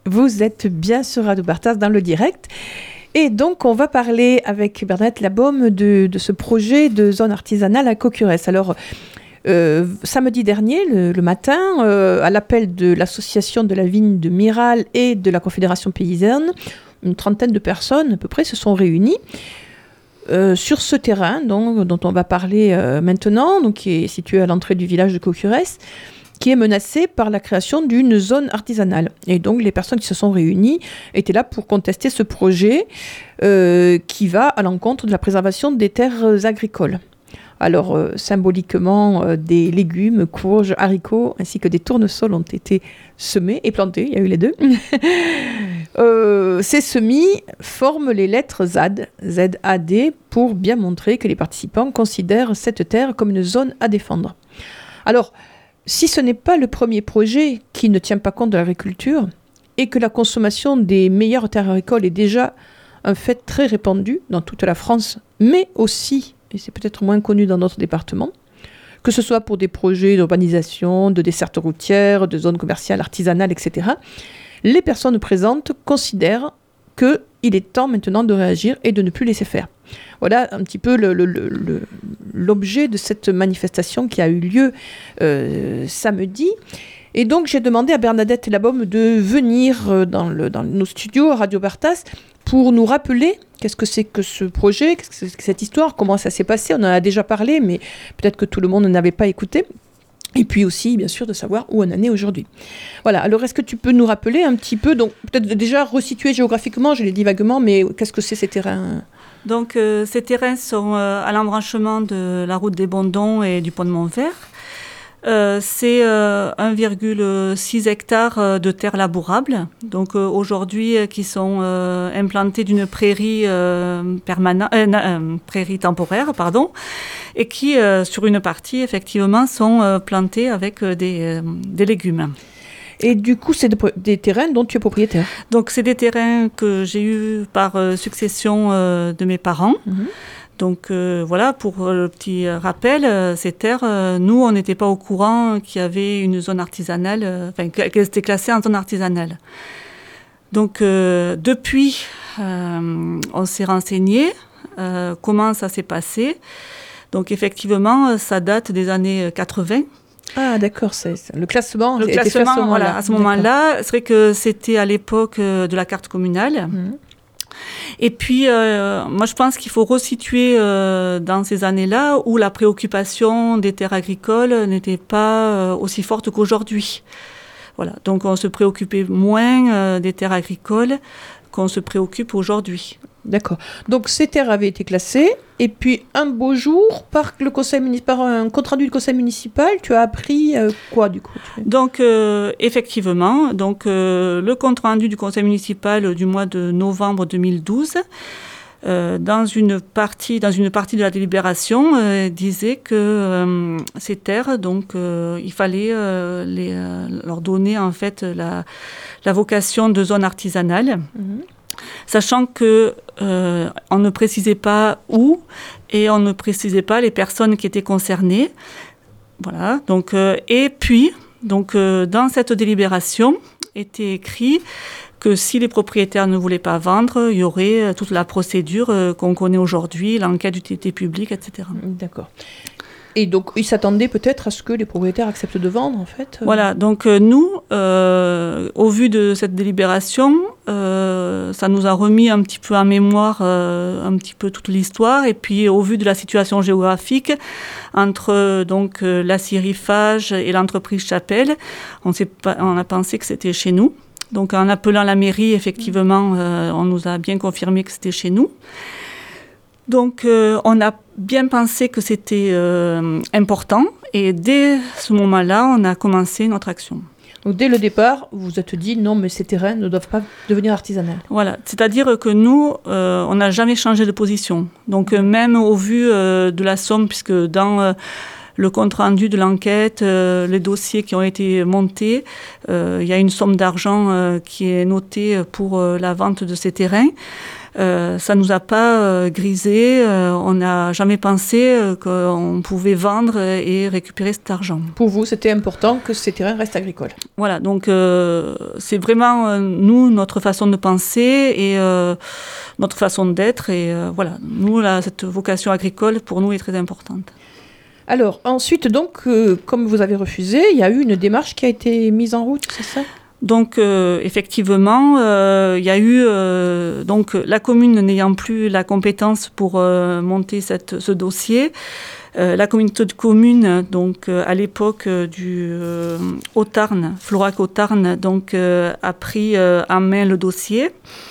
Vous êtes bien sur Radio Bartas dans le direct. Et donc, on va parler avec Bernadette Labaume de ce projet de zone artisanale à Cocurès. Alors, samedi dernier, le matin, à l'appel de l'association de la vigne de Miral et de la Confédération paysanne, une trentaine de personnes à peu près se sont réunies sur ce terrain dont on va parler maintenant, donc, qui est situé à l'entrée du village de Cocurès, qui est menacé par la création d'une zone artisanale. Et donc, les personnes qui se sont réunies étaient là pour contester ce projet qui va à l'encontre de la préservation des terres agricoles. Alors, symboliquement, des légumes, courges, haricots, ainsi que des tournesols ont été semés et plantés, il y a eu les deux. Ces semis forment les lettres ZAD, Z-A-D, pour bien montrer que les participants considèrent cette terre comme une zone à défendre. Alors, si ce n'est pas le premier projet qui ne tient pas compte de l'agriculture et que la consommation des meilleures terres agricoles est déjà un fait très répandu dans toute la France, mais aussi, et c'est peut-être moins connu dans d'autres départements, que ce soit pour des projets d'urbanisation, de dessertes routières, de zones commerciales, artisanales, etc., les personnes présentes considèrent qu'il est temps maintenant de réagir et de ne plus laisser faire. Voilà un petit peu l'objet de cette manifestation qui a eu lieu samedi. Et donc, j'ai demandé à Bernadette Labaume de venir dans nos studios à Radio Bartas pour nous rappeler qu'est-ce que c'est que ce projet, qu'est-ce que c'est que cette histoire, comment ça s'est passé. On en a déjà parlé, mais peut-être que tout le monde n'avait pas écouté. Et puis aussi, bien sûr, de savoir où on en est aujourd'hui. Voilà, alors est-ce que tu peux nous rappeler un petit peu, donc peut-être déjà resituer géographiquement, je l'ai dit vaguement, mais qu'est-ce que c'est ces terrains ? Donc ces terrains sont à l'embranchement de la route des Bondons et du pont de Montvert. C'est 1,6 hectares de terres labourables, donc aujourd'hui qui sont implantées d'une prairie prairie temporaire, et qui sur une partie effectivement sont plantées avec des légumes. Et du coup, c'est des terrains dont tu es propriétaire. Donc c'est des terrains que j'ai eus par succession de mes parents. Mmh. Donc voilà, pour le petit rappel, ces terres, nous, on n'était pas au courant qu'il y avait une zone artisanale, qu'elle était classée en zone artisanale. Donc depuis, on s'est renseigné comment ça s'est passé. Donc effectivement, ça date des années 80. Ah d'accord, c'est le classement. Le classement, voilà, à ce moment-là, c'est vrai que c'était à l'époque de la carte communale. Mmh. Et puis, moi, je pense qu'il faut resituer dans ces années-là où la préoccupation des terres agricoles n'était pas aussi forte qu'aujourd'hui. Voilà, donc on se préoccupait moins des terres agricoles qu'on se préoccupe aujourd'hui. D'accord. Donc ces terres avaient été classées, et puis un beau jour, par un compte-rendu du conseil municipal, tu as appris quoi du coup ? Donc effectivement, le compte-rendu du conseil municipal du mois de novembre 2012, dans une partie de la délibération, disait que ces terres, il fallait leur donner en fait la vocation de zone artisanale. Mmh. Sachant que on ne précisait pas où et on ne précisait pas les personnes qui étaient concernées. Voilà. Donc et puis dans cette délibération était écrit que si les propriétaires ne voulaient pas vendre, il y aurait toute la procédure qu'on connaît aujourd'hui, l'enquête d'utilité publique, etc. D'accord. Et donc, ils s'attendaient peut-être à ce que les propriétaires acceptent de vendre, en fait. Voilà, donc nous, au vu de cette délibération, ça nous a remis un petit peu en mémoire un petit peu toute l'histoire. Et puis, au vu de la situation géographique, entre l'acérifage et l'entreprise Chapelle, on a pensé que c'était chez nous. Donc, en appelant la mairie, effectivement, on nous a bien confirmé que c'était chez nous. Donc, on a bien pensé que c'était important et dès ce moment-là, on a commencé notre action. Donc, dès le départ, vous vous êtes dit non, mais ces terrains ne doivent pas devenir artisanaux. Voilà, c'est-à-dire que nous, on n'a jamais changé de position. Donc, même au vu de la somme, puisque dans le compte-rendu de l'enquête, les dossiers qui ont été montés. Il y a une somme d'argent qui est notée pour la vente de ces terrains. Ça nous a pas grisé, on n'a jamais pensé qu'on pouvait vendre et récupérer cet argent. Pour vous, c'était important que ces terrains restent agricoles. Voilà, donc c'est vraiment nous, notre façon de penser et notre façon d'être. Et voilà, nous, là, cette vocation agricole, pour nous, est très importante. Alors, ensuite, donc, comme vous avez refusé, il y a eu une démarche qui a été mise en route, c'est ça ? Donc, effectivement, il y a eu donc la commune n'ayant plus la compétence pour monter ce dossier. La communauté de communes, donc à l'époque du Haut-Tarn, Florac Haut-Tarn, donc a pris en main le dossier.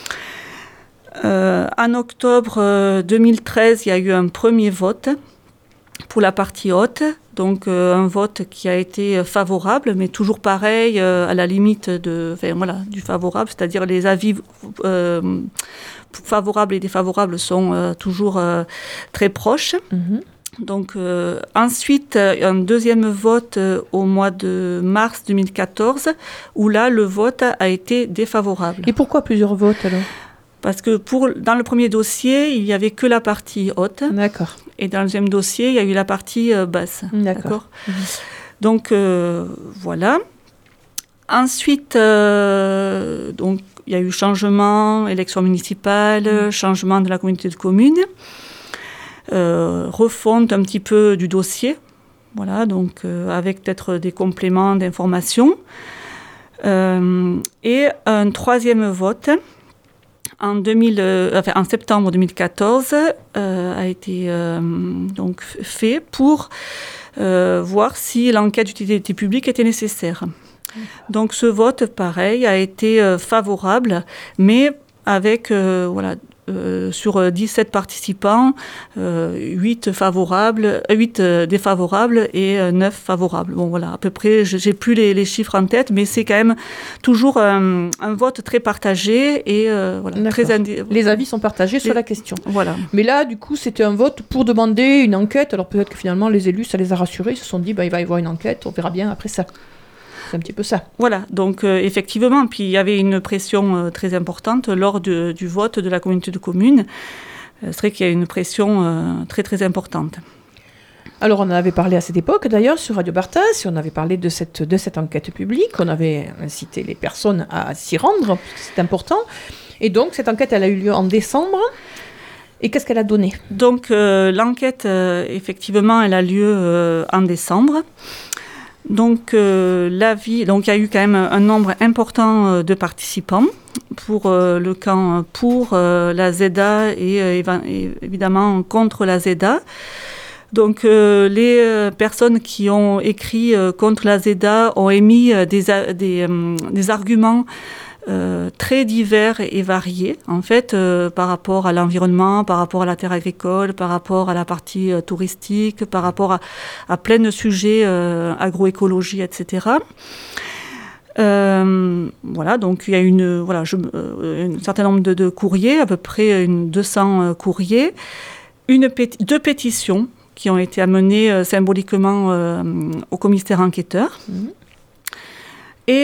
En octobre 2013, il y a eu un premier vote pour la partie haute, donc un vote qui a été favorable, mais toujours pareil, à la limite du favorable, c'est-à-dire les avis favorables et défavorables sont toujours très proches. Mm-hmm. Donc ensuite, un deuxième vote au mois de mars 2014, où là, le vote a été défavorable. Et pourquoi plusieurs votes alors ? Parce que dans le premier dossier, il n'y avait que la partie haute. D'accord. Et dans le deuxième dossier, il y a eu la partie basse. D'accord. Mmh. Donc, voilà. Ensuite, donc, il y a eu changement, élection municipale, changement de la communauté de communes, refonte un petit peu du dossier, voilà, donc avec peut-être des compléments d'information. Et un troisième vote en septembre 2014 a été donc fait pour voir si l'enquête d'utilité publique était nécessaire. Donc ce vote, pareil, a été favorable, mais avec sur 17 participants, 8 défavorables et 9 favorables. Bon voilà, à peu près, j'ai plus les chiffres en tête, mais c'est quand même toujours un vote très partagé et voilà. Les avis sont partagés sur la question. Voilà. Mais là, du coup, c'était un vote pour demander une enquête. Alors peut-être que finalement, les élus, ça les a rassurés. Ils se sont dit, il va y avoir une enquête, on verra bien après ça. C'est un petit peu ça. Voilà, donc effectivement, puis il y avait une pression très importante lors du vote de la communauté de communes. C'est vrai qu'il y a une pression très très importante. Alors on en avait parlé à cette époque d'ailleurs sur Radio Bartas, on avait parlé de cette enquête publique, on avait incité les personnes à s'y rendre, c'est important. Et donc cette enquête, elle a eu lieu en décembre. Et qu'est-ce qu'elle a donné ? Donc l'enquête, effectivement, elle a lieu en décembre. Donc, il y a eu quand même un nombre important de participants pour le camp pour la ZEDA et évidemment contre la ZEDA. Donc, les personnes qui ont écrit contre la ZEDA ont émis des arguments très divers et variés, en fait, par rapport à l'environnement, par rapport à la terre agricole, par rapport à la partie touristique, par rapport à plein de sujets, agroécologie, etc. Voilà, donc il y a un certain nombre de courriers, à peu près 200 courriers, deux pétitions qui ont été amenées symboliquement au commissaire enquêteur. Mmh. Et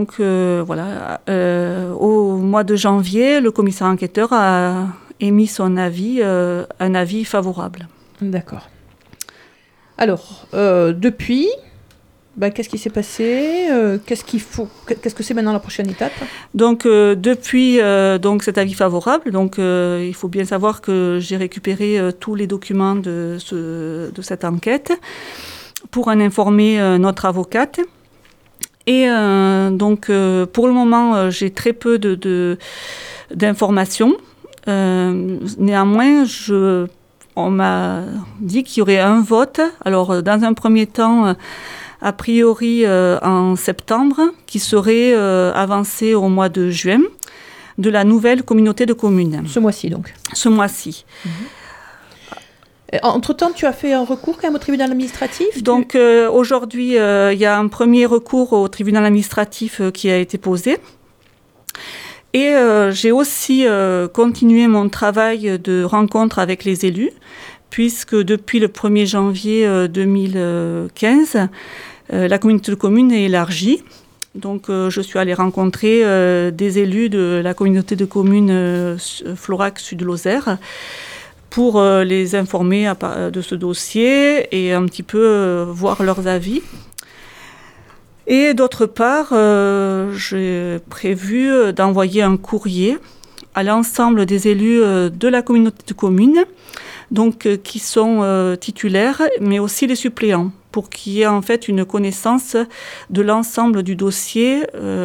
au mois de janvier, le commissaire enquêteur a émis son avis, un avis favorable. D'accord. Alors, depuis, qu'est-ce qui s'est passé ? Qu'est-ce que c'est maintenant la prochaine étape ? Donc, depuis cet avis favorable, il faut bien savoir que j'ai récupéré tous les documents de cette enquête pour en informer notre avocate. Et pour le moment, j'ai très peu d'informations. Néanmoins, on m'a dit qu'il y aurait un vote. Alors, dans un premier temps, a priori en septembre, qui serait avancé au mois de juin, de la nouvelle communauté de communes. Ce mois-ci, donc. Ce mois-ci. Mmh. Entre-temps, tu as fait un recours quand même au tribunal administratif ? Donc aujourd'hui, il y a un premier recours au tribunal administratif qui a été posé. Et j'ai aussi continué mon travail de rencontre avec les élus, puisque depuis le 1er janvier 2015, la communauté de communes est élargie. Donc, je suis allée rencontrer des élus de la communauté de communes Florac Sud-Lozère pour les informer de ce dossier et un petit peu voir leurs avis. Et d'autre part, j'ai prévu d'envoyer un courrier à l'ensemble des élus de la communauté de communes, donc qui sont titulaires, mais aussi les suppléants, pour qu'il y ait en fait une connaissance de l'ensemble du dossier,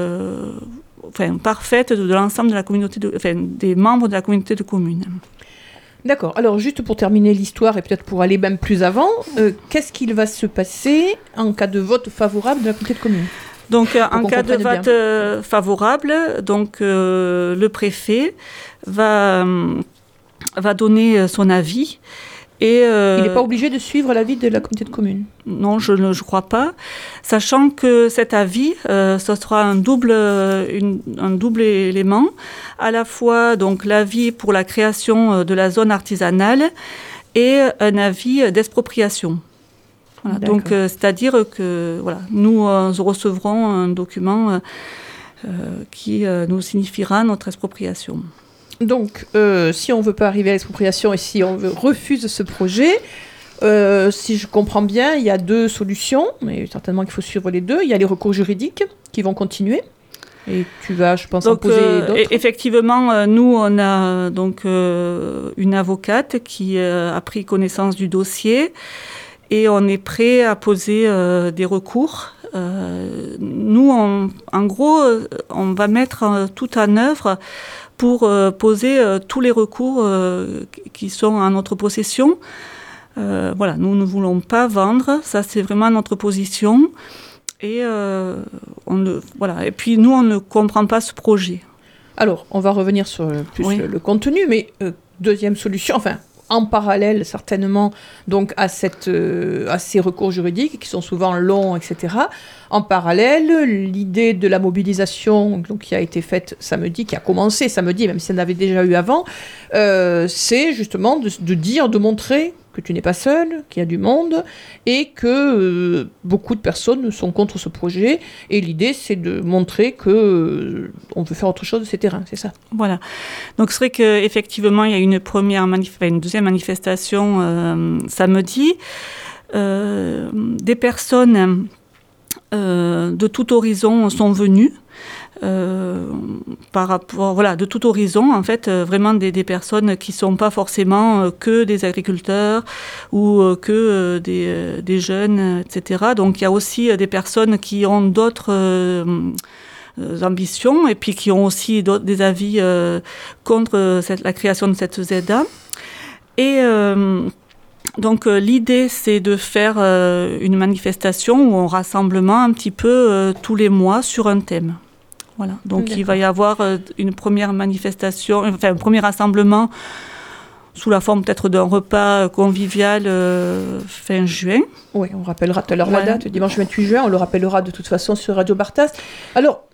parfaite de l'ensemble de la communauté, des membres de la communauté de communes. D'accord. Alors, juste pour terminer l'histoire et peut-être pour aller même plus avant, qu'est-ce qu'il va se passer en cas de vote favorable de la communauté de communes ? Donc, en cas de vote favorable, donc, le préfet va donner son avis. Et, il n'est pas obligé de suivre l'avis de la communauté de communes ? Non, je ne crois pas. Sachant que cet avis, ce sera un double élément. À la fois donc, l'avis pour la création de la zone artisanale et un avis d'expropriation. Voilà, donc, c'est-à-dire que nous recevrons un document qui nous signifiera notre expropriation. Donc, si on ne veut pas arriver à l'expropriation et si on refuse ce projet, si je comprends bien, il y a 2 solutions, mais certainement qu'il faut suivre les 2. Il y a les recours juridiques qui vont continuer. Et tu vas, je pense, en poser d'autres. Effectivement, nous, on a donc une avocate qui a pris connaissance du dossier et on est prêt à poser des recours. Nous, en gros, on va mettre tout en œuvre pour poser tous les recours qui sont en notre possession. Nous ne voulons pas vendre, ça c'est vraiment notre position. Et, et puis nous, on ne comprend pas ce projet. Alors, on va revenir sur le contenu, mais deuxième solution, en parallèle certainement donc à ces recours juridiques qui sont souvent longs, etc. En parallèle, l'idée de la mobilisation donc, qui a été faite samedi, qui a commencé samedi, même si ça en avait déjà eu avant, c'est justement de montrer que tu n'es pas seul, qu'il y a du monde et que beaucoup de personnes sont contre ce projet. Et l'idée, c'est de montrer que on veut faire autre chose de ces terrains, c'est ça ? Voilà. Donc c'est vrai qu'effectivement, il y a une deuxième manifestation samedi. Des personnes de tout horizon sont venues. De tout horizon, en fait, vraiment des personnes qui ne sont pas forcément que des agriculteurs ou que des jeunes, etc. Donc il y a aussi des personnes qui ont d'autres ambitions et puis qui ont aussi des avis contre la création de cette ZA. Et donc l'idée, c'est de faire une manifestation ou un rassemblement un petit peu tous les mois sur un thème. Voilà. Donc il va y avoir une première manifestation, un premier rassemblement sous la forme peut-être d'un repas convivial fin juin. Oui, on rappellera tout à l'heure la date, dimanche 28 juin, on le rappellera de toute façon sur Radio Bartas. Alors,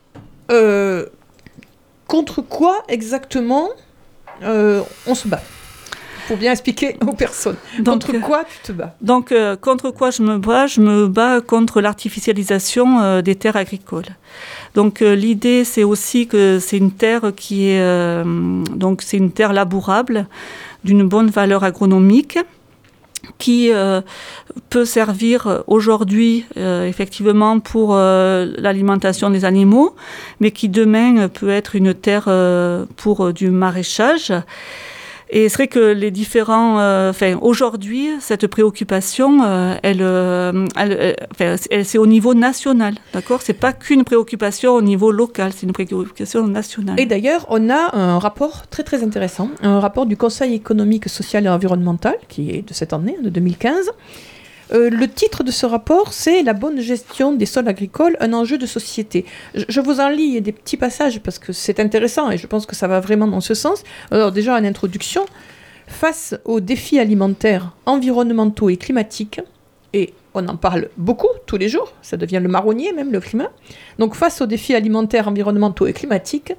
contre quoi exactement on se bat ? Pour bien expliquer aux personnes. Contre quoi tu te bats ? Donc, contre quoi je me bats ? Je me bats contre l'artificialisation des terres agricoles. Donc, l'idée, c'est aussi que c'est une terre qui est... c'est une terre labourable, d'une bonne valeur agronomique, qui peut servir aujourd'hui, effectivement, pour l'alimentation des animaux, mais qui demain peut être une terre pour du maraîchage. Et c'est vrai que les différents... aujourd'hui, cette préoccupation, c'est au niveau national, d'accord ? C'est pas qu'une préoccupation au niveau local, c'est une préoccupation nationale. Et d'ailleurs, on a un rapport très très intéressant, un rapport du Conseil économique, social et environnemental, qui est de cette année, de 2015. Le titre de ce rapport, c'est « La bonne gestion des sols agricoles, un enjeu de société ». Je vous en lis des petits passages parce que c'est intéressant et je pense que ça va vraiment dans ce sens. Alors déjà, en introduction, face aux défis alimentaires, environnementaux et climatiques, et on en parle beaucoup tous les jours, ça devient le marronnier même, le climat. Donc face aux défis alimentaires, environnementaux et climatiques,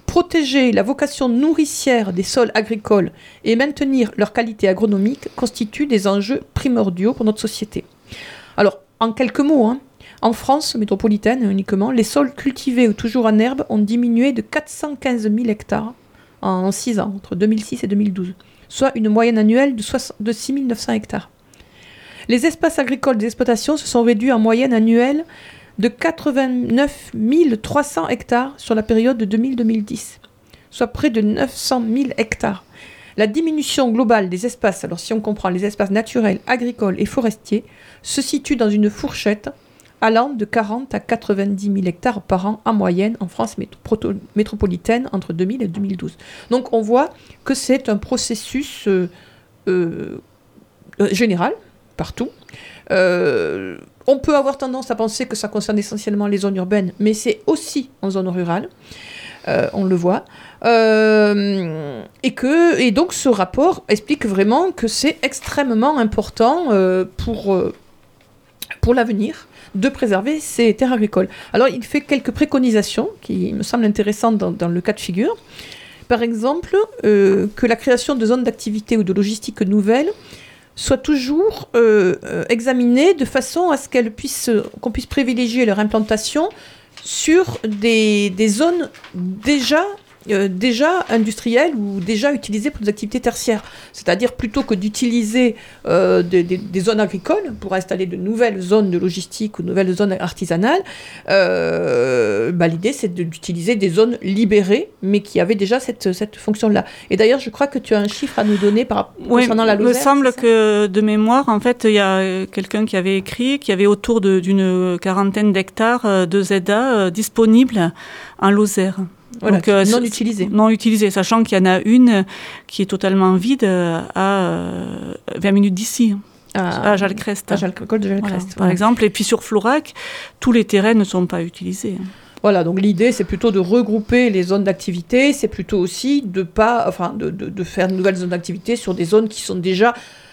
Protéger la vocation nourricière des sols agricoles et maintenir leur qualité agronomique constituent des enjeux primordiaux pour notre société. Alors, en quelques mots, en France métropolitaine uniquement, les sols cultivés ou toujours en herbe ont diminué de 415 000 hectares en 6 ans, entre 2006 et 2012, soit une moyenne annuelle de 6 900 hectares. Les espaces agricoles des exploitations se sont réduits en moyenne annuelle de 89 300 hectares sur la période de 2000-2010, soit près de 900 000 hectares. La diminution globale des espaces, alors si on comprend les espaces naturels, agricoles et forestiers, se situe dans une fourchette allant de 40 à 90 000 hectares par an en moyenne en France métropolitaine entre 2000 et 2012. Donc on voit que c'est un processus général, partout. On peut avoir tendance à penser que ça concerne essentiellement les zones urbaines, mais c'est aussi en zone rurale, on le voit. Et donc ce rapport explique vraiment que c'est extrêmement important pour l'avenir de préserver ces terres agricoles. Alors il fait quelques préconisations qui me semblent intéressantes dans le cas de figure. Par exemple, que la création de zones d'activité ou de logistique nouvelles soit toujours examinée de façon à ce qu'on puisse privilégier leur implantation sur des zones déjà industrielles ou déjà utilisées pour des activités tertiaires. C'est-à-dire plutôt que d'utiliser des zones agricoles pour installer de nouvelles zones de logistique ou de nouvelles zones artisanales, l'idée c'est d'utiliser des zones libérées mais qui avaient déjà cette fonction-là. Et d'ailleurs, je crois que tu as un chiffre à nous donner concernant la Lozère. Il me semble que de mémoire, en fait, il y a quelqu'un qui avait écrit qu'il y avait autour d'une quarantaine d'hectares de ZA disponibles en Lozère. Voilà, donc, non utilisée, sachant qu'il y en a une qui est totalement vide à 20 minutes d'ici, à Jalcrest. À col de Jalcrest, voilà, par exemple. Et puis sur Florac, tous les terrains ne sont pas utilisés. Voilà, donc l'idée c'est plutôt de regrouper les zones d'activité, c'est plutôt aussi de faire de nouvelles zones d'activité sur des zones qui ont déjà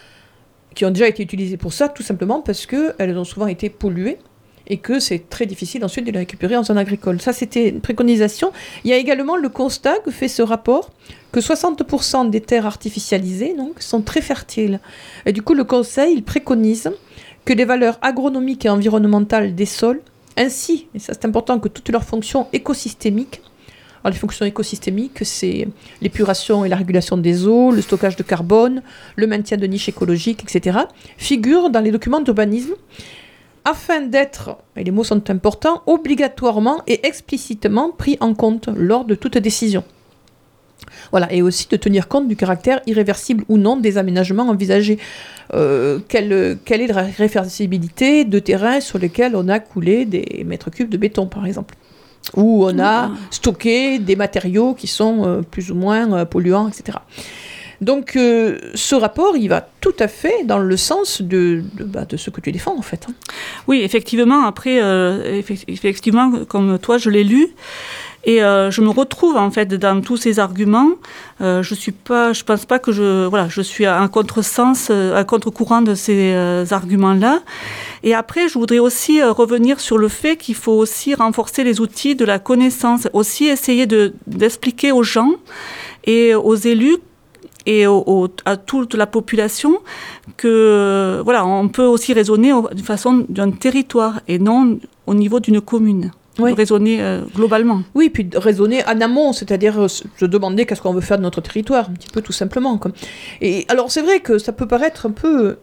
été utilisées pour ça, tout simplement parce qu'elles ont souvent été polluées. Et que c'est très difficile ensuite de les récupérer en zone agricole. Ça, c'était une préconisation. Il y a également le constat que fait ce rapport, que 60% des terres artificialisées sont très fertiles. Et du coup, le Conseil il préconise que les valeurs agronomiques et environnementales des sols, ainsi, et ça c'est important, que toutes leurs fonctions écosystémiques, alors les fonctions écosystémiques, c'est l'épuration et la régulation des eaux, le stockage de carbone, le maintien de niches écologiques, etc., figurent dans les documents d'urbanisme, afin d'être, et les mots sont importants, obligatoirement et explicitement pris en compte lors de toute décision. Voilà, et aussi de tenir compte du caractère irréversible ou non des aménagements envisagés. Quelle est la réversibilité de terrains sur lesquels on a coulé des mètres cubes de béton, par exemple, où on a stocké des matériaux qui sont plus ou moins polluants, etc. Donc, ce rapport, il va tout à fait dans le sens de ce que tu défends, en fait. Oui, effectivement. Après, effectivement, comme toi, je l'ai lu. Et je me retrouve, en fait, dans tous ces arguments. Je pense pas que je suis à un contresens, à contre-courant de ces arguments-là. Et après, je voudrais aussi revenir sur le fait qu'il faut aussi renforcer les outils de la connaissance. Aussi essayer d'expliquer aux gens et aux élus et à toute la population que on peut aussi raisonner de façon d'un territoire et non au niveau d'une commune. Oui. Raisonner globalement. Oui, puis raisonner en amont, c'est-à-dire se demander qu'est-ce qu'on veut faire de notre territoire, un petit peu tout simplement. Et alors c'est vrai que ça peut paraître un peu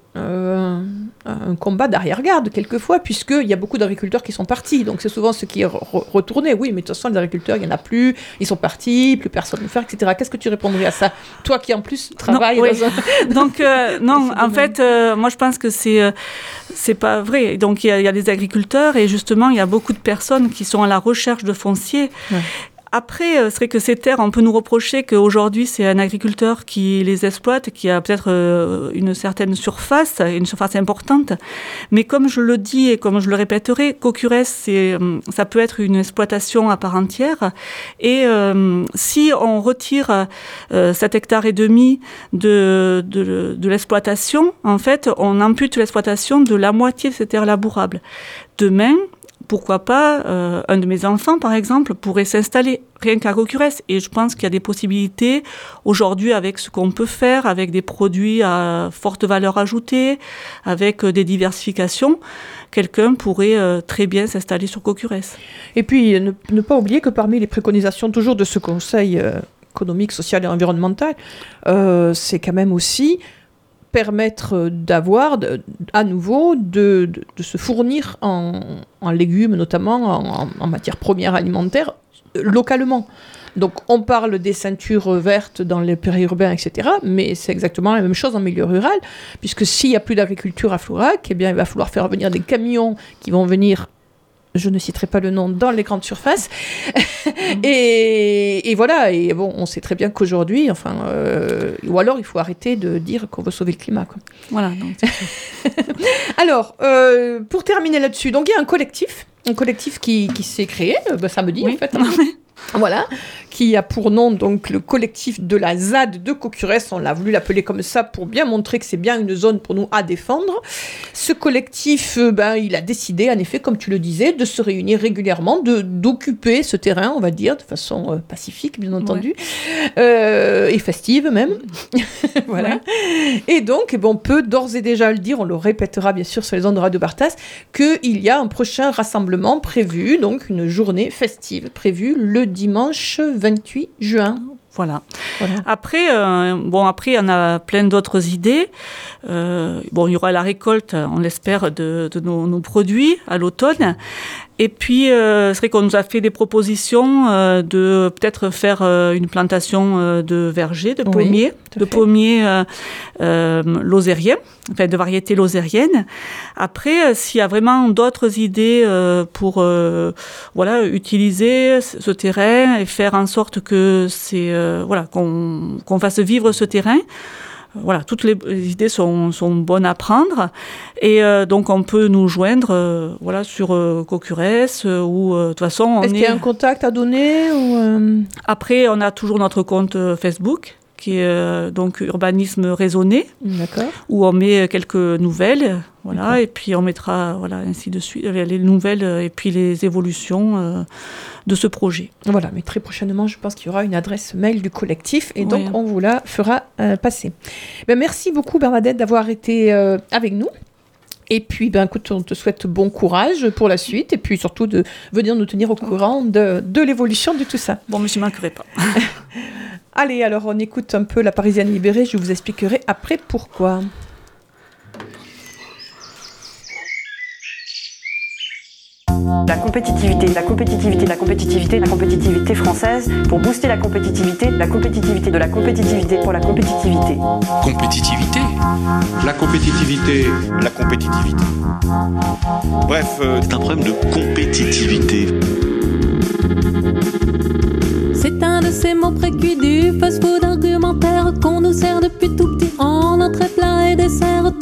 un combat d'arrière-garde quelquefois, puisqu'il y a beaucoup d'agriculteurs qui sont partis, donc c'est souvent ce qui est retourné. Oui, mais de toute façon les agriculteurs, il n'y en a plus, ils sont partis, plus personne ne veut faire, etc. Qu'est-ce que tu répondrais à ça, toi qui en plus travailles dans un... Donc non, en fait, moi je pense que c'est pas vrai. Donc il y a des agriculteurs et justement il y a beaucoup de personnes qui sont à la recherche de foncier. Ouais. Après, c'est vrai que ces terres, on peut nous reprocher qu'aujourd'hui, c'est un agriculteur qui les exploite, qui a peut-être une certaine surface, une surface importante. Mais comme je le dis et comme je le répéterai, Cocurès, ça peut être une exploitation à part entière. Et si on retire 7 hectares et demi de l'exploitation, en fait, on ampute l'exploitation de la moitié de ces terres labourables. Demain, pourquoi pas, un de mes enfants, par exemple, pourrait s'installer rien qu'à Cocurès. Et je pense qu'il y a des possibilités aujourd'hui avec ce qu'on peut faire, avec des produits à forte valeur ajoutée, avec des diversifications. Quelqu'un pourrait très bien s'installer sur Cocurès. Et puis, ne pas oublier que parmi les préconisations toujours de ce Conseil économique, social et environnemental, c'est quand même aussi permettre d'avoir à nouveau de se fournir en légumes, notamment en matières premières alimentaires, localement. Donc on parle des ceintures vertes dans les périurbains, etc., mais c'est exactement la même chose en milieu rural, puisque s'il n'y a plus d'agriculture à Flourac, eh bien, il va falloir faire venir des camions qui vont venir, je ne citerai pas le nom, dans les grandes surfaces. Et voilà, et bon, on sait très bien qu'aujourd'hui, ou alors il faut arrêter de dire qu'on veut sauver le climat, quoi. Voilà. Donc, alors, pour terminer là-dessus, donc il y a un collectif qui s'est créé samedi, en fait. Voilà, qui a pour nom donc le collectif de la ZAD de Cocurès. On l'a voulu l'appeler comme ça pour bien montrer que c'est bien une zone pour nous à défendre. Ce collectif, il a décidé, en effet, comme tu le disais, de se réunir régulièrement, d'occuper ce terrain, on va dire, de façon pacifique, bien entendu, et festive même. Voilà. Ouais. Et donc, on peut d'ores et déjà le dire, on le répétera bien sûr sur les ondes de Radio Bartas, qu'il y a un prochain rassemblement prévu, donc une journée festive prévue le dimanche 28 juin. Voilà. Après, il y en a plein d'autres idées. Il y aura la récolte, on l'espère, de nos produits à l'automne. Et puis, c'est vrai qu'on nous a fait des propositions de peut-être faire une plantation de vergers, de pommiers, lozériens, enfin de variétés lozériennes. Après, s'il y a vraiment d'autres idées pour utiliser ce terrain et faire en sorte que qu'on fasse vivre ce terrain. Voilà, toutes les idées sont bonnes à prendre et donc on peut nous joindre sur Cocurès ou de toute façon Est-ce qu'il y a un contact à donner ou Après on a toujours notre compte Facebook qui est donc Urbanisme Raisonné. D'accord. Où on met quelques nouvelles, et puis on mettra ainsi de suite les nouvelles et puis les évolutions de ce projet. Voilà, mais très prochainement, je pense qu'il y aura une adresse mail du collectif et donc on vous la fera passer. Merci beaucoup Bernadette d'avoir été avec nous. Et puis, écoute, on te souhaite bon courage pour la suite et puis surtout de venir nous tenir au courant de l'évolution de tout ça. Bon, mais je ne manquerai pas. Allez, alors on écoute un peu La Parisienne libérée, je vous expliquerai après pourquoi. La compétitivité française pour booster la compétitivité pour la compétitivité. Compétitivité ? La compétitivité. Bref, c'est un problème de compétitivité. C'est un de ces mots précuits du fast-food argumentaire qu'on nous sert depuis tout petit en entrée, plat et dessert.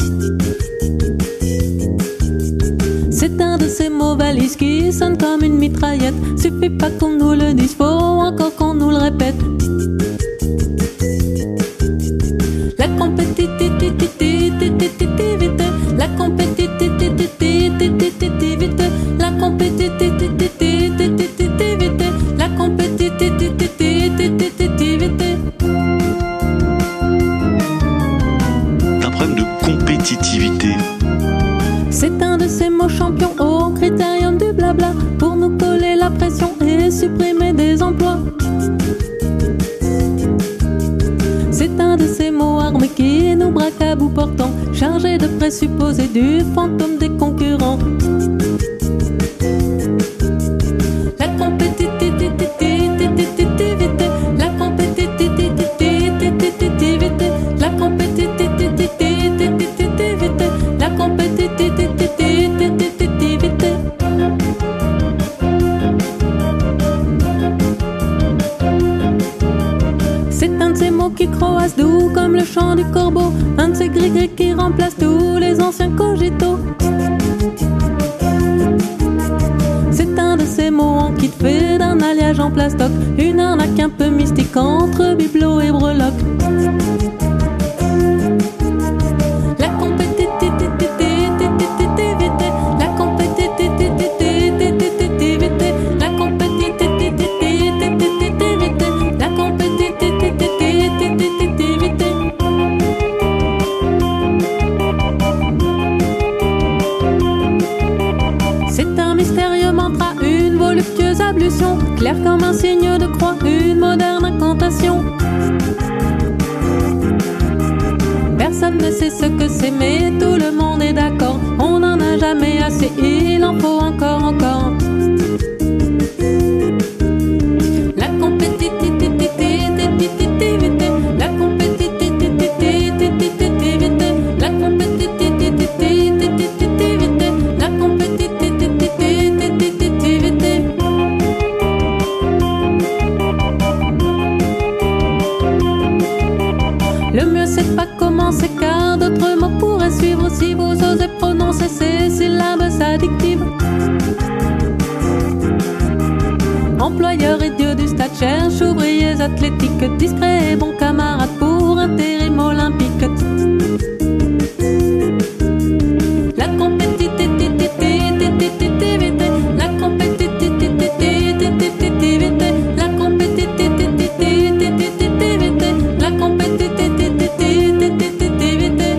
C'est un de ces mots valises qui sonnent comme une mitraillette. Suffit pas qu'on nous le dise, faut encore qu'on nous le répète. La compétitivité, la compétitivité, la compétitivité, la compétitivité. C'est un problème de compétitivité. C'est un de ces mots champions au critérium du blabla pour nous coller la pression et supprimer des emplois. C'est un de ces mots armés qui nous braque à bout portant, chargé de présupposer du fantôme des concurrents. La compétitivité, la compétitivité, la compétitivité, la compétitivité. C'est un de ces mots qui croassent doux comme le chant du corbeau, un de ces gris-gris qui remplace tous les anciens cogitos. C'est un de ces mots en kit fait d'un alliage en plastoc, une arnaque un peu mystique entre bibelot et breloque. La compétitivité, la compétitivité, L'air comme un signe de croix, une moderne incantation. Personne ne sait ce que c'est, mais tout le monde est d'accord. On n'en a jamais assez, il en faut encore, encore. La compétitivité, la compétitivité, la compétitivité, la compétitivité. Le mieux c'est de pas commencer, car d'autres mots pourraient suivre si vous osez prononcer ces syllabes addictives. Employeurs et dieux du stade cherchent ouvriers athlétiques, discrets et bons camarades pour intérim olympique. La compétitivité, la compétitivité, la compétitivité, la compétitivité.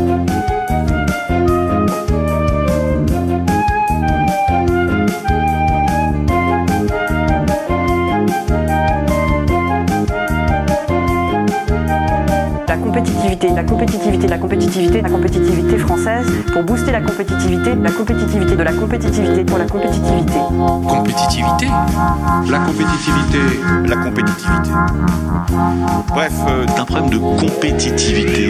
La compétitivité, la compétitivité, la compétitivité française pour booster la compétitivité de la compétitivité pour la compétitivité. Compétitivité. La compétitivité. La compétitivité. Bref, C'est un problème de compétitivité.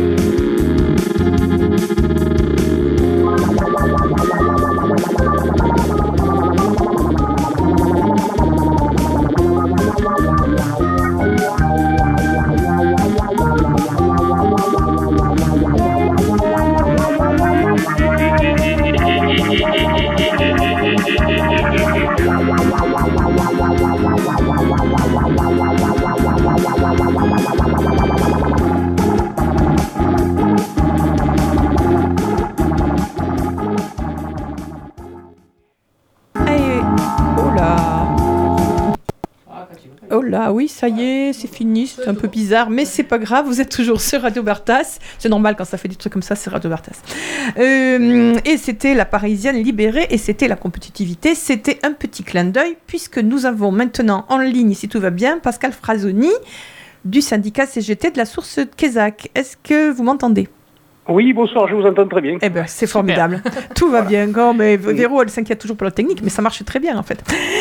Oh là, oui, ça y est, c'est fini, c'est un peu bizarre, mais c'est pas grave, vous êtes toujours sur Radio Bartas. C'est normal quand ça fait des trucs comme ça, c'est Radio Bartas. Et c'était la Parisienne libérée, et c'était la compétitivité. C'était un petit clin d'œil, puisque nous avons maintenant en ligne, si tout va bien, Pascal Frazoni, du syndicat CGT de la source Quézac. Est-ce que vous m'entendez ? Oui, bonsoir, je vous entends très bien. Eh bien, c'est formidable. Tout va bien. Oh, mais Véro, elle s'inquiète toujours pour la technique, mais ça marche très bien, en fait.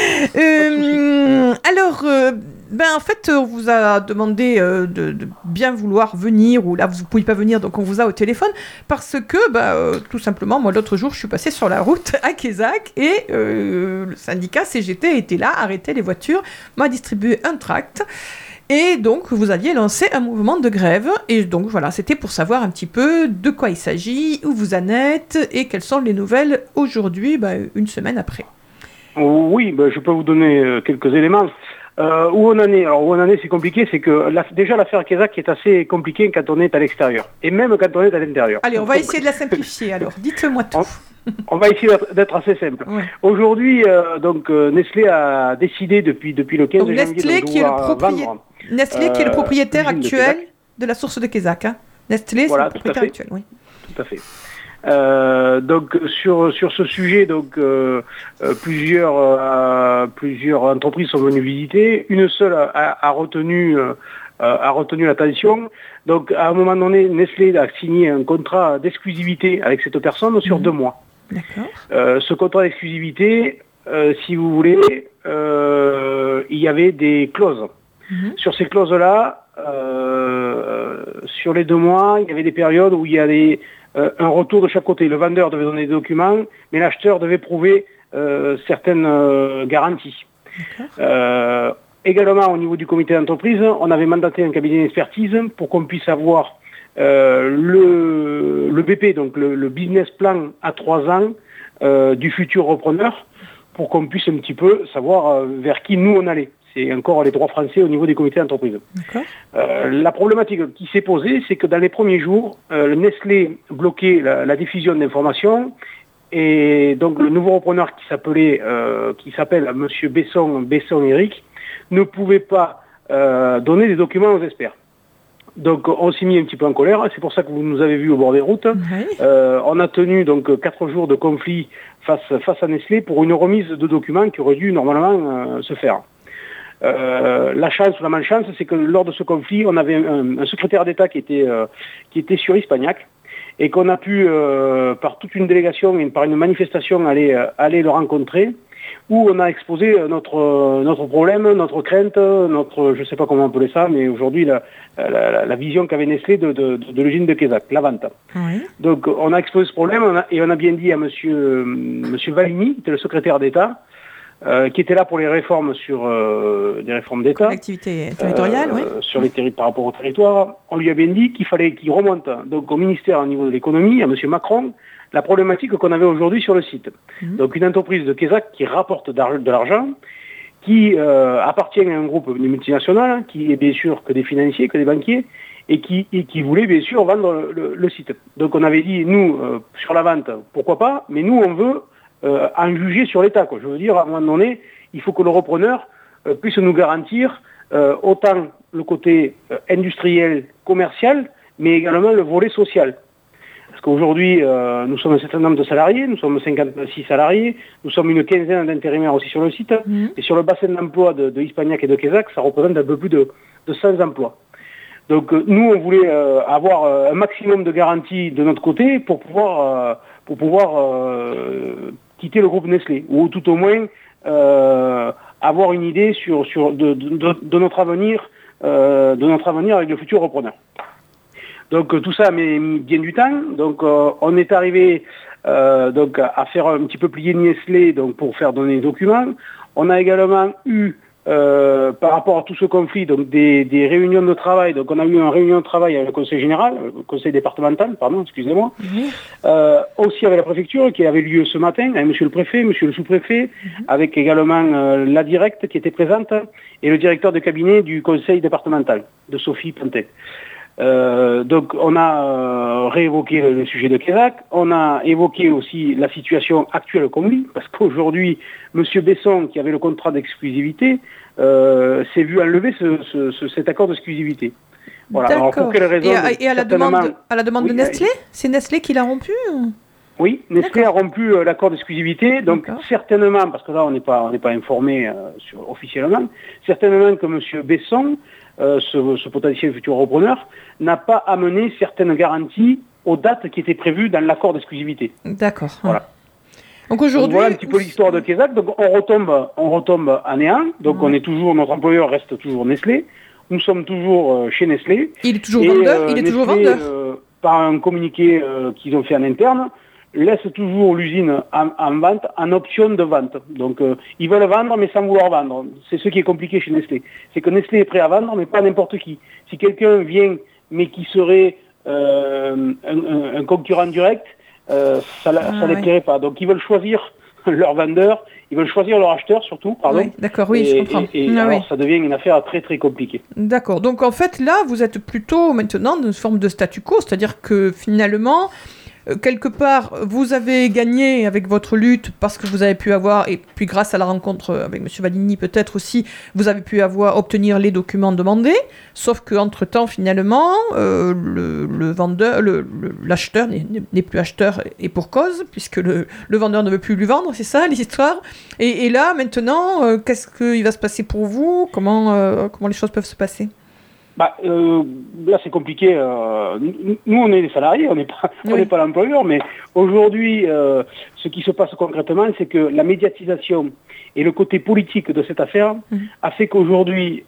Alors, en fait, on vous a demandé de bien vouloir venir, ou là, vous ne pouvez pas venir, donc on vous a au téléphone, parce que, tout simplement, moi, l'autre jour, je suis passée sur la route à Quézac, et le syndicat CGT était là, arrêtait les voitures, m'a distribué un tract. Et donc, vous aviez lancé un mouvement de grève. Et donc, voilà, c'était pour savoir un petit peu de quoi il s'agit, où vous en êtes et quelles sont les nouvelles aujourd'hui, une semaine après. Oui, je peux vous donner quelques éléments. Où on en est ? Alors, où on en est, c'est compliqué. C'est que déjà, l'affaire Quézac est assez compliquée quand on est à l'extérieur. Et même quand on est à l'intérieur. Allez, on va essayer de la simplifier, alors. Dites-moi tout. On va essayer d'être assez simple. Ouais. Aujourd'hui, Nestlé a décidé depuis le 15 janvier Nestlé de qui est vendre... Nestlé qui est le propriétaire actuel de la source de Quézac. Hein. Nestlé, voilà, c'est le propriétaire actuel. Oui. Tout à fait. Donc sur ce sujet, plusieurs entreprises sont venues visiter. Une seule a retenu l'attention. Donc à un moment donné, Nestlé a signé un contrat d'exclusivité avec cette personne sur 2 mois. D'accord. Ce contrat d'exclusivité, si vous voulez, il y avait des clauses. Sur ces clauses-là, sur les 2 mois, il y avait des périodes où il y avait un retour de chaque côté. Le vendeur devait donner des documents, mais l'acheteur devait prouver certaines garanties. Également, au niveau du comité d'entreprise, on avait mandaté un cabinet d'expertise pour qu'on puisse avoir le BP, donc le business plan à 3 ans du futur repreneur, pour qu'on puisse un petit peu savoir vers qui nous on allait. C'est encore les droits français au niveau des comités d'entreprise. La problématique qui s'est posée, c'est que dans les premiers jours, Nestlé bloquait la diffusion d'informations, et donc le nouveau repreneur qui s'appelle Monsieur Besson Eric, ne pouvait pas donner des documents aux experts. Donc on s'est mis un petit peu en colère, c'est pour ça que vous nous avez vus au bord des routes. On a tenu donc 4 jours de conflit face à Nestlé pour une remise de documents qui aurait dû normalement se faire. la chance ou la malchance, c'est que lors de ce conflit, on avait un secrétaire d'État qui était sur Hispagnac, et qu'on a pu, par toute une délégation et par une manifestation, aller le rencontrer, où on a exposé notre problème, notre crainte, je ne sais pas comment appeler ça, mais aujourd'hui la vision qu'avait Nestlé de l'usine de Quézac, la vente. Oui. Donc on a exposé ce problème et on a bien dit à monsieur Valigny, qui était le secrétaire d'État, qui était là pour les réformes des réformes d'État. L'activité territoriale, oui. Sur par rapport au territoire, on lui a bien dit qu'il fallait qu'il remonte donc au ministère au niveau de l'économie, à monsieur Macron, la problématique qu'on avait aujourd'hui sur le site. Donc une entreprise de Quézac qui rapporte de l'argent, qui appartient à un groupe multinational, qui est bien sûr que des financiers, que des banquiers, et qui voulait bien sûr vendre le site. Donc on avait dit, nous, sur la vente, pourquoi pas, mais nous on veut en juger sur l'État. Je veux dire, à un moment donné, il faut que le repreneur puisse nous garantir autant le côté industriel, commercial, mais également le volet social. Parce qu'aujourd'hui, nous sommes un certain nombre de salariés, nous sommes 56 salariés, nous sommes une quinzaine d'intérimaires aussi sur le site, et sur le bassin d'emploi de Hispagnac et de Quézac, ça représente un peu plus de 100 emplois. Donc nous, on voulait avoir un maximum de garanties de notre côté pour pouvoir quitter le groupe Nestlé, ou tout au moins avoir une idée de notre avenir avec le futur repreneur. Donc tout ça met bien du temps. Donc on est arrivé à faire un petit peu plier Nestlé pour faire donner les documents. On a également eu par rapport à tout ce conflit donc des réunions de travail. Donc on a eu une réunion de travail avec le conseil général, le conseil départemental, pardon, excusez-moi. Aussi avec la préfecture qui avait lieu ce matin, avec monsieur le préfet, monsieur le sous-préfet, avec également la directe qui était présente et le directeur de cabinet du conseil départemental de Sophie Pantet. Donc on a réévoqué le sujet de Quézac, on a évoqué aussi la situation actuelle au conflit, parce qu'aujourd'hui, M. Besson, qui avait le contrat d'exclusivité, s'est vu enlever cet accord d'exclusivité. Voilà. Alors pour quelle raison? Et à la demande de Nestlé? C'est Nestlé qui l'a rompu? Oui, Nestlé a rompu l'accord d'exclusivité, donc certainement, parce que là on n'est pas informé officiellement, certainement que M. Besson, ce potentiel futur repreneur, n'a pas amené certaines garanties aux dates qui étaient prévues dans l'accord d'exclusivité. D'accord. Voilà. Donc aujourd'hui, voilà un petit peu l'histoire de Quézac. Donc on retombe à néant. Donc notre employeur reste toujours Nestlé. Nous sommes toujours chez Nestlé. Il est toujours vendeur. Il est toujours vendeur. Par un communiqué qu'ils ont fait en interne, laisse toujours l'usine en vente, en option de vente. Donc ils veulent vendre mais sans vouloir vendre. C'est ce qui est compliqué chez Nestlé. C'est que Nestlé est prêt à vendre mais pas n'importe qui. Si quelqu'un vient mais qui serait un concurrent direct, ça les plairait pas. Donc ils veulent choisir leur vendeur, ils veulent choisir leur acheteur surtout, pardon. Oui, d'accord, oui, je comprends. Alors ça devient une affaire très très compliquée. D'accord, donc en fait là vous êtes plutôt maintenant dans une forme de statu quo, c'est-à-dire que finalement quelque part, vous avez gagné avec votre lutte parce que vous avez pu avoir, et puis grâce à la rencontre avec M. Valigny peut-être aussi, vous avez pu obtenir les documents demandés, sauf qu'entre-temps, finalement, le vendeur, l'acheteur n'est plus acheteur et pour cause, puisque le vendeur ne veut plus lui vendre, c'est ça l'histoire. Et là, maintenant, qu'est-ce qu'il va se passer pour vous ? Comment les choses peuvent se passer ? Là c'est compliqué. Nous on est des salariés, on n'est pas l'employeur, mais aujourd'hui ce qui se passe concrètement, c'est que la médiatisation et le côté politique de cette affaire a fait qu'aujourd'hui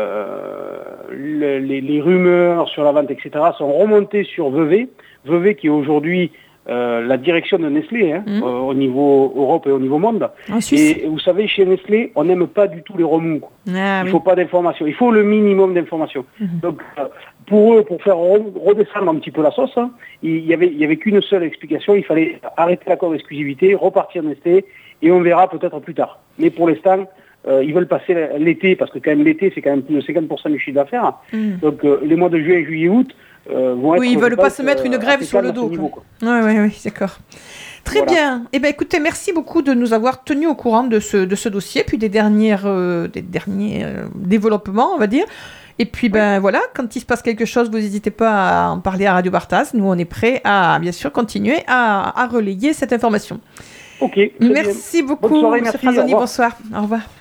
les rumeurs sur la vente, etc. sont remontées sur Vevey qui est aujourd'hui la direction de Nestlé au niveau Europe et au niveau monde. Et vous savez, chez Nestlé, on n'aime pas du tout les remous. Il faut pas d'informations. Il faut le minimum d'informations. Donc, pour eux, pour faire redescendre un petit peu la sauce, il y avait qu'une seule explication. Il fallait arrêter l'accord d'exclusivité, repartir Nestlé, et on verra peut-être plus tard. Mais pour l'instant, ils veulent passer l'été, parce que quand même l'été, c'est quand même plus de 50% du chiffre d'affaires. Donc, les mois de juin, juillet, août, oui, ils ne veulent pas se mettre une grève sur le dos. Oui, d'accord. Très bien. Eh bien, écoutez, merci beaucoup de nous avoir tenus au courant de ce dossier, puis des derniers développements, on va dire. Et puis, voilà, quand il se passe quelque chose, vous n'hésitez pas à en parler à Radio Barthas. Nous, on est prêts à, bien sûr, continuer à relayer cette information. Ok. Merci beaucoup, M. Frazoni. Bonsoir. Au revoir.